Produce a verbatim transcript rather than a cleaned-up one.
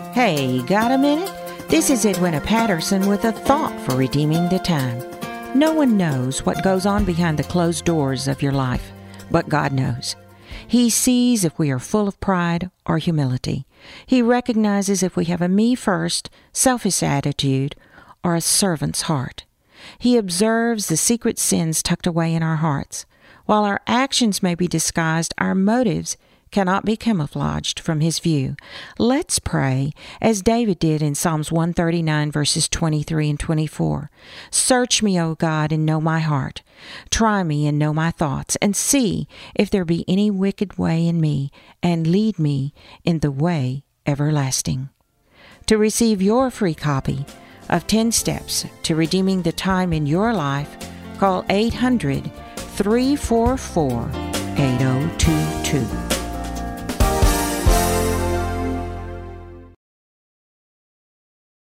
Hey, got a minute? This is Edwina Patterson with a thought for redeeming the time. No one knows what goes on behind the closed doors of your life, but God knows. He sees if we are full of pride or humility. He recognizes if we have a me-first, selfish attitude or a servant's heart. He observes the secret sins tucked away in our hearts. While our actions may be disguised, our motives cannot be camouflaged from His view. Let's pray as David did in Psalms one thirty-nine, verses twenty-three and twenty-four. Search me, O God, and know my heart. Try me and know my thoughts, and see if there be any wicked way in me, and lead me in the way everlasting. To receive your free copy of ten Steps to Redeeming the Time in Your Life, call eight hundred, three four four, eight oh two two.